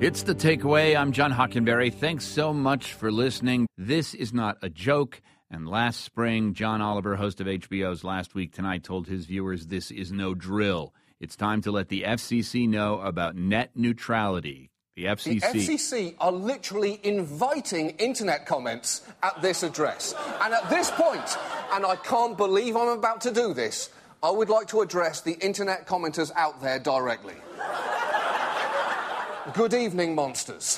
It's The Takeaway. I'm John Hockenberry. Thanks so much for listening. This is not a joke. And last spring, John Oliver, host of HBO's Last Week Tonight, told his viewers this is no drill. It's time to let the FCC know about net neutrality. The FCC are literally inviting internet comments at this address. And at this point, and I can't believe I'm about to do this, I would like to address the internet commenters out there directly. Good evening, monsters.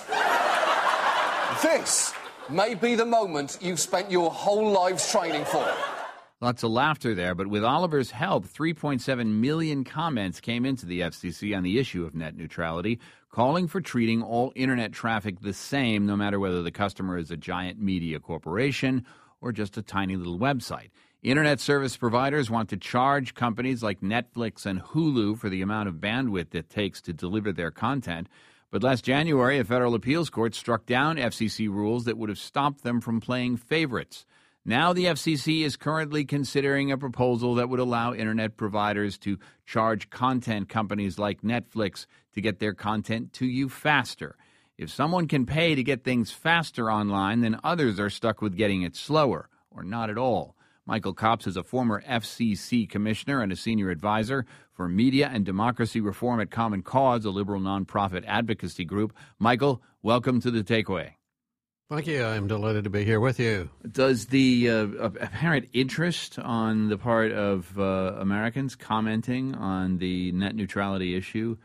This may be the moment you've spent your whole lives training for. Lots of laughter there, but with Oliver's help, 3.7 million comments came into the FCC on the issue of net neutrality, calling for treating all internet traffic the same, no matter whether the customer is a giant media corporation or just a tiny little website. Internet service providers want to charge companies like Netflix and Hulu for the amount of bandwidth it takes to deliver their content. But last January, a federal appeals court struck down FCC rules that would have stopped them from playing favorites. Now the FCC is currently considering a proposal that would allow internet providers to charge content companies like Netflix to get their content to you faster. If someone can pay to get things faster online, then others are stuck with getting it slower, or not at all. Michael Copps is a former FCC commissioner and a senior advisor for media and democracy reform at Common Cause, a liberal nonprofit advocacy group. Michael, welcome to The Takeaway. Thank you. I'm delighted to be here with you. Does the apparent interest on the part of Americans commenting on the net neutrality issue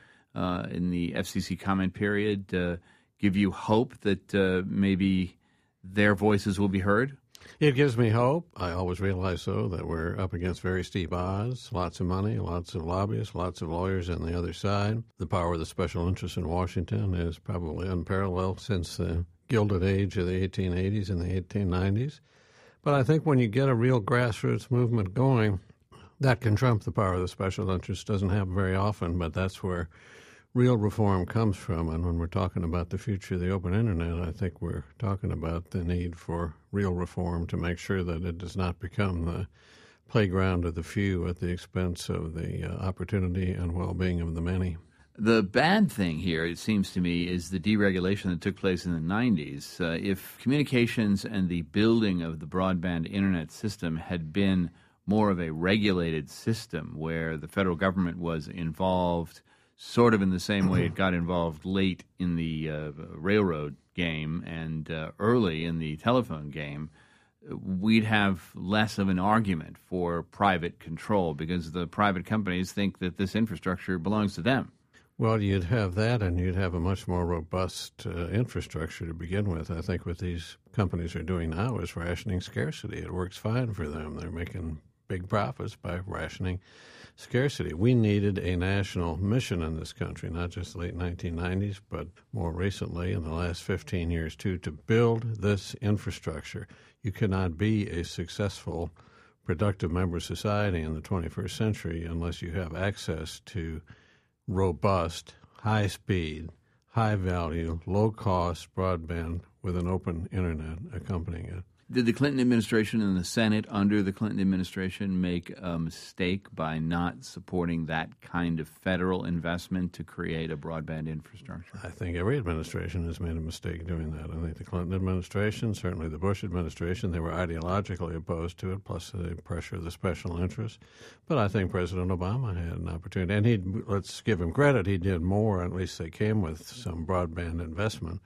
in the FCC comment period give you hope that maybe their voices will be heard? It gives me hope. I always realize, though, that we're up against very steep odds, lots of money, lots of lobbyists, lots of lawyers on the other side. The power of the special interests in Washington is probably unparalleled since the Gilded Age of the 1880s and the 1890s. But I think when you get a real grassroots movement going, that can trump the power of the special interests. Doesn't happen very often, but that's where real reform comes from. And when we're talking about the future of the open internet, I think we're talking about the need for real reform to make sure that it does not become the playground of the few at the expense of the opportunity and well-being of the many. The bad thing here, it seems to me, is the deregulation that took place in the 90s. If communications and the building of the broadband internet system had been more of a regulated system where the federal government was involved sort of in the same way it got involved late in the railroad game and early in the telephone game, we'd have less of an argument for private control because the private companies think that this infrastructure belongs to them. Well, you'd have that, and you'd have a much more robust infrastructure to begin with. I think what these companies are doing now is rationing scarcity. It works fine for them. They're making big profits by rationing scarcity. We needed a national mission in this country, not just the late 1990s, but more recently in the last 15 years, too, to build this infrastructure. You cannot be a successful, productive member of society in the 21st century unless you have access to robust, high-speed, high-value, low-cost broadband with an open internet accompanying it. Did the Clinton administration and the Senate under the Clinton administration make a mistake by not supporting that kind of federal investment to create a broadband infrastructure? I think every administration has made a mistake doing that. I think the Clinton administration, certainly the Bush administration, they were ideologically opposed to it, plus the pressure of the special interests. But I think President Obama had an opportunity. And let's give him credit, he did more, at least they came with some broadband investment.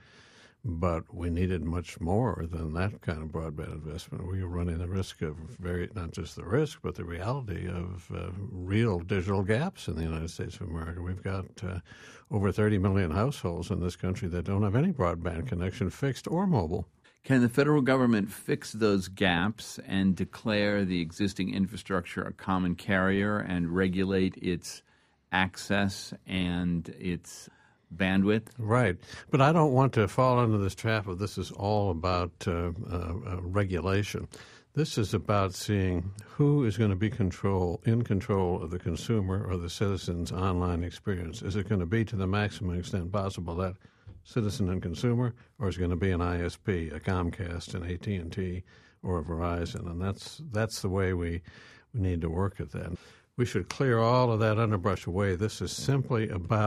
But we needed much more than that kind of broadband investment. We were running the risk of not just the risk, but the reality of real digital gaps in the United States of America. We've got over 30 million households in this country that don't have any broadband connection, fixed or mobile. Can the federal government fix those gaps and declare the existing infrastructure a common carrier and regulate its access and its bandwidth? Right. But I don't want to fall into this trap of this is all about regulation. This is about seeing who is going to be in control of the consumer or the citizen's online experience. Is it going to be to the maximum extent possible that citizen and consumer, or is it going to be an ISP, a Comcast, an AT&T, or a Verizon? And that's the way we need to work at that. We should clear all of that underbrush away. This is simply about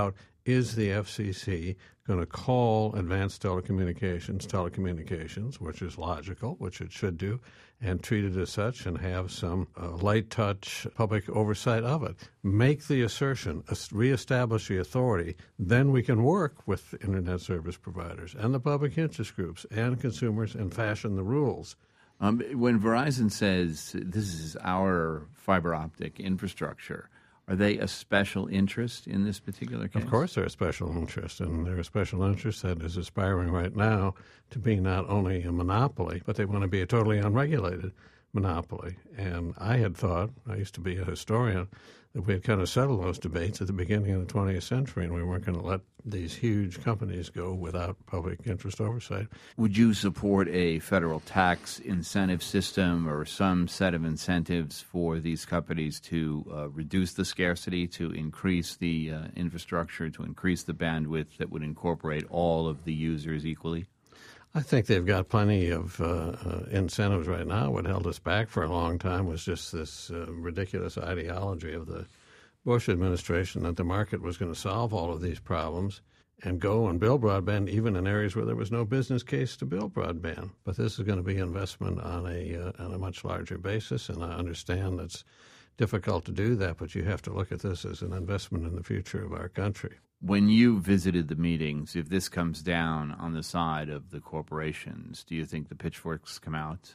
is the FCC going to call Advanced Telecommunications, which is logical, which it should do, and treat it as such and have some light touch public oversight of it. Make the assertion, reestablish the authority, then we can work with Internet service providers and the public interest groups and consumers and fashion the rules. When Verizon says this is our fiber optic infrastructure, are they a special interest in this particular case? Of course they're a special interest, and they're a special interest that is aspiring right now to be not only a monopoly, but they want to be a totally unregulated monopoly. And I had thought, I used to be a historian, that we had kind of settled those debates at the beginning of the 20th century, and we weren't going to let these huge companies go without public interest oversight. Would you support a federal tax incentive system or some set of incentives for these companies to reduce the scarcity, to increase the infrastructure, to increase the bandwidth that would incorporate all of the users equally? I think they've got plenty of incentives right now. What held us back for a long time was just this ridiculous ideology of the Bush administration that the market was going to solve all of these problems and go and build broadband even in areas where there was no business case to build broadband. But this is going to be investment on a much larger basis, and I understand it's difficult to do that, but you have to look at this as an investment in the future of our country. When you visited the meetings, if this comes down on the side of the corporations, do you think the pitchforks come out?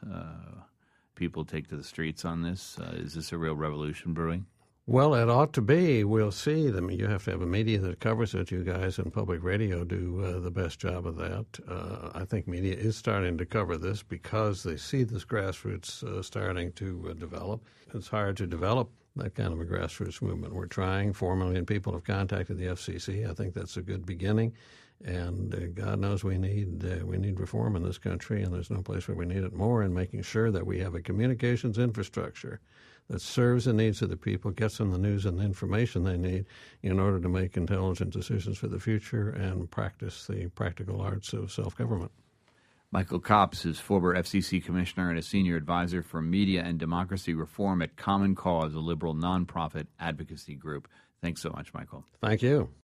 People take to the streets on this? Is this a real revolution brewing? Well, it ought to be. We'll see. You have to have a media that covers it. You guys in public radio do the best job of that. I think media is starting to cover this because they see this grassroots starting to develop. It's hard to develop that kind of a grassroots movement. We're trying. 4 million people have contacted the FCC. I think that's a good beginning. And God knows we need reform in this country, and there's no place where we need it more, in making sure that we have a communications infrastructure that serves the needs of the people, gets them the news and the information they need in order to make intelligent decisions for the future and practice the practical arts of self-government. Michael Copps is former FCC commissioner and a senior advisor for media and democracy reform at Common Cause, a liberal nonprofit advocacy group. Thanks so much, Michael. Thank you.